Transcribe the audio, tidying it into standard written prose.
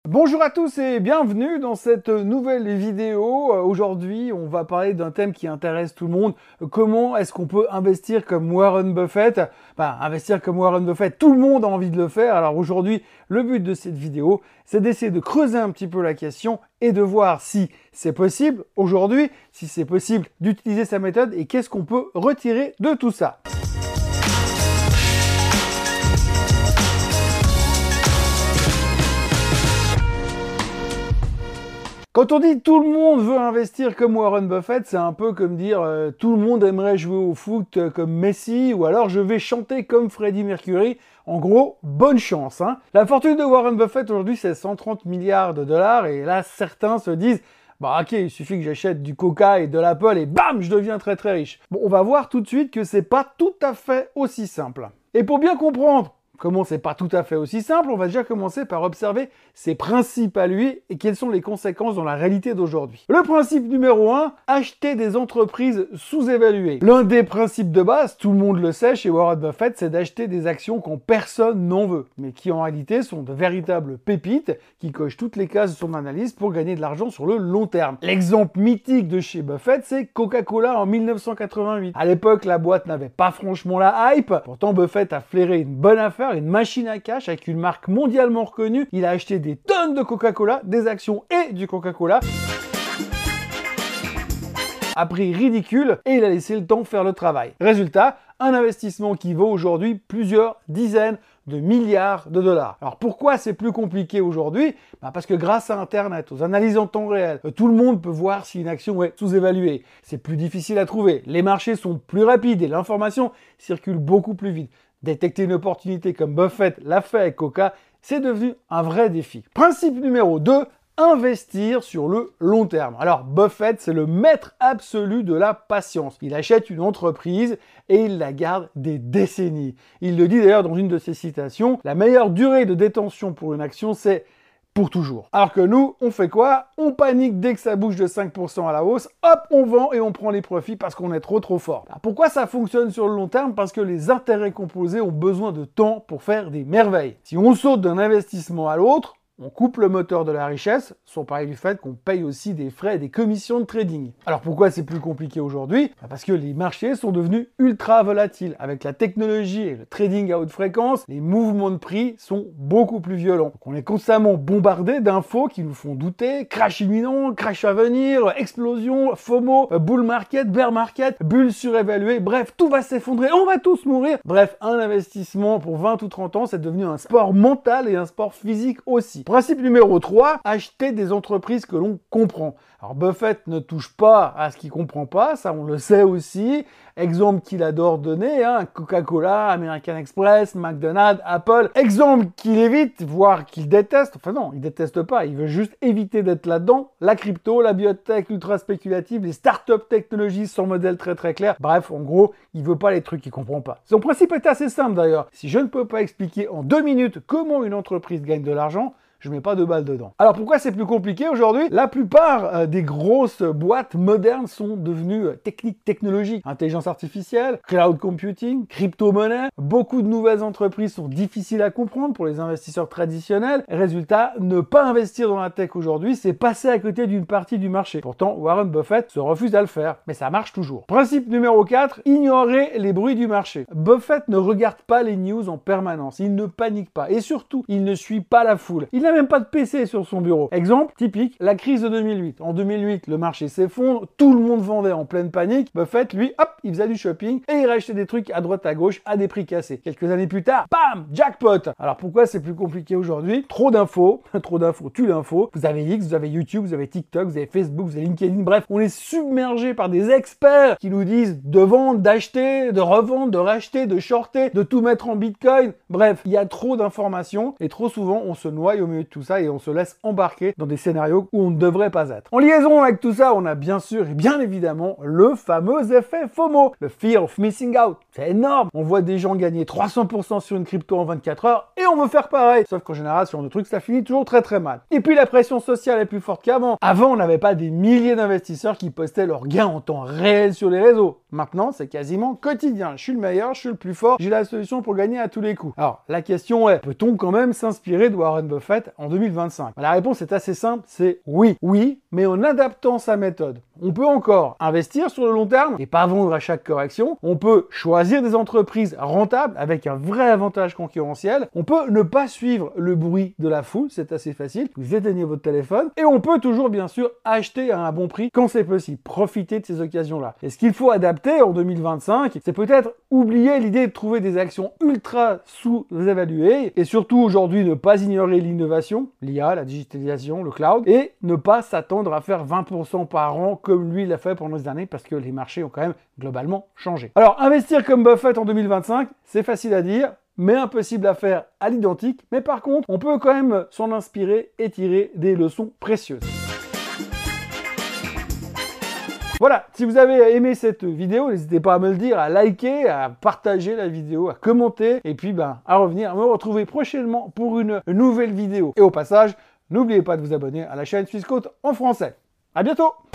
Bonjour à tous et bienvenue dans cette nouvelle vidéo. Aujourd'hui, on va parler d'un thème qui intéresse tout le monde. Comment est-ce qu'on peut investir comme Warren Buffett? Investir comme Warren Buffett, tout le monde a envie de le faire. Alors aujourd'hui, le but de cette vidéo, c'est d'essayer de creuser un petit peu la question et de voir si c'est possible aujourd'hui, si c'est possible d'utiliser sa méthode et qu'est-ce qu'on peut retirer de tout ça. Quand on dit tout le monde veut investir comme Warren Buffett, c'est un peu comme dire tout le monde aimerait jouer au foot comme Messi ou alors je vais chanter comme Freddie Mercury. En gros, bonne chance. La fortune de Warren Buffett aujourd'hui c'est 130 milliards de dollars et là certains se disent ok, il suffit que j'achète du Coca et de l'Apple et bam, je deviens très très riche. Bon, on va voir tout de suite que c'est pas tout à fait aussi simple. Et pour bien comprendre comment c'est pas tout à fait aussi simple, on va déjà commencer par observer ses principes à lui et quelles sont les conséquences dans la réalité d'aujourd'hui. Le principe numéro 1, acheter des entreprises sous-évaluées. L'un des principes de base, tout le monde le sait chez Warren Buffett, c'est d'acheter des actions quand personne n'en veut, mais qui en réalité sont de véritables pépites qui cochent toutes les cases de son analyse pour gagner de l'argent sur le long terme. L'exemple mythique de chez Buffett, c'est Coca-Cola en 1988. À l'époque, la boîte n'avait pas franchement la hype, pourtant Buffett a flairé une bonne affaire, une machine à cash avec une marque mondialement reconnue. Il a acheté des tonnes de Coca-Cola, des actions et du Coca-Cola à prix ridicule et il a laissé le temps faire le travail. Résultat, un investissement qui vaut aujourd'hui plusieurs dizaines de milliards de dollars. Alors pourquoi c'est plus compliqué aujourd'hui? Parce que grâce à Internet, aux analyses en temps réel, tout le monde peut voir si une action est sous-évaluée. C'est plus difficile à trouver, les marchés sont plus rapides et l'information circule beaucoup plus vite. Détecter une opportunité comme Buffett l'a fait avec Coca, c'est devenu un vrai défi. Principe numéro 2, investir sur le long terme. Alors Buffett, c'est le maître absolu de la patience. Il achète une entreprise et il la garde des décennies. Il le dit d'ailleurs dans une de ses citations, la meilleure durée de détention pour une action, c'est pour toujours. Alors que nous, on fait quoi? On panique dès que ça bouge de 5% à la hausse, hop, on vend et on prend les profits parce qu'on est trop fort. Alors pourquoi ça fonctionne sur le long terme? Parce que les intérêts composés ont besoin de temps pour faire des merveilles. Si on saute d'un investissement à l'autre, on coupe le moteur de la richesse, sans parler du fait qu'on paye aussi des frais et des commissions de trading. Alors pourquoi c'est plus compliqué aujourd'hui? Parce que les marchés sont devenus ultra volatiles. Avec la technologie et le trading à haute fréquence, les mouvements de prix sont beaucoup plus violents. Donc on est constamment bombardé d'infos qui nous font douter, crash imminent, crash à venir, explosion, FOMO, bull market, bear market, bulle surévaluée, bref, tout va s'effondrer, on va tous mourir. Bref, un investissement pour 20 ou 30 ans, c'est devenu un sport mental et un sport physique aussi. Principe numéro 3, acheter des entreprises que l'on comprend. Alors Buffett ne touche pas à ce qu'il comprend pas, ça on le sait aussi. Exemple qu'il adore donner, Coca-Cola, American Express, McDonald's, Apple. Exemple qu'il évite, voire qu'il déteste. Enfin non, il déteste pas, il veut juste éviter d'être là-dedans. La crypto, la biotech ultra spéculative, les startup technologies sans modèle très clair. Bref, en gros, il veut pas les trucs qu'il comprend pas. Son principe est assez simple d'ailleurs. Si je ne peux pas expliquer en 2 minutes comment une entreprise gagne de l'argent, je mets pas de balles dedans. Alors pourquoi c'est plus compliqué aujourd'hui? La plupart des grosses boîtes modernes sont devenues technologiques. Intelligence artificielle, cloud computing, crypto-monnaie. Beaucoup de nouvelles entreprises sont difficiles à comprendre pour les investisseurs traditionnels. Résultat, ne pas investir dans la tech aujourd'hui, c'est passer à côté d'une partie du marché. Pourtant, Warren Buffett se refuse à le faire, mais ça marche toujours. Principe numéro 4, ignorer les bruits du marché. Buffett ne regarde pas les news en permanence, il ne panique pas et surtout, il ne suit pas la foule. Il n'a même pas de PC sur son bureau. Exemple typique, la crise de 2008. En 2008, le marché s'effondre, tout le monde vendait en pleine panique. Buffett, lui, hop, il faisait du shopping et il rachetait des trucs à droite à gauche à des prix cassés. Quelques années plus tard, bam, jackpot. Alors pourquoi c'est plus compliqué aujourd'hui? Trop d'infos tue l'info. Vous avez X, vous avez YouTube, vous avez TikTok, vous avez Facebook, vous avez LinkedIn. Bref, on est submergé par des experts qui nous disent de vendre, d'acheter, de revendre, de racheter, de shorter, de tout mettre en Bitcoin. Bref, il y a trop d'informations et trop souvent on se noie au milieu de tout ça et on se laisse embarquer dans des scénarios où on ne devrait pas être. En liaison avec tout ça, on a bien sûr et bien évidemment le fameux effet FOMO, le Fear of Missing Out. C'est énorme. On voit des gens gagner 300% sur une crypto en 24 heures et on veut faire pareil. Sauf qu'en général, sur ce truc, ça finit toujours très très mal. Et puis la pression sociale est plus forte qu'avant. Avant, on n'avait pas des milliers d'investisseurs qui postaient leurs gains en temps réel sur les réseaux. Maintenant, c'est quasiment quotidien. Je suis le meilleur, je suis le plus fort, j'ai la solution pour gagner à tous les coups. Alors, la question est, peut-on quand même s'inspirer de Warren Buffett en 2025? La réponse est assez simple, c'est oui. Oui, mais en adaptant sa méthode. On peut encore investir sur le long terme et pas vendre à chaque correction. On peut choisir des entreprises rentables avec un vrai avantage concurrentiel. On peut ne pas suivre le bruit de la foule, c'est assez facile. Vous éteignez votre téléphone et on peut toujours bien sûr acheter à un bon prix quand c'est possible. Profitez de ces occasions-là. Et ce qu'il faut adapter en 2025, c'est peut-être oublier l'idée de trouver des actions ultra sous-évaluées et surtout aujourd'hui ne pas ignorer l'innovation, l'IA, la digitalisation, le cloud et ne pas s'attendre à faire 20% par an comme lui l'a fait pendant des années parce que les marchés ont quand même globalement changé. Alors, investir comme Buffett en 2025, c'est facile à dire, mais impossible à faire à l'identique. Mais par contre, on peut quand même s'en inspirer et tirer des leçons précieuses. Voilà, si vous avez aimé cette vidéo, n'hésitez pas à me le dire, à liker, à partager la vidéo, à commenter, et puis à revenir, à me retrouver prochainement pour une nouvelle vidéo. Et au passage, n'oubliez pas de vous abonner à la chaîne Swissquote en français. À bientôt!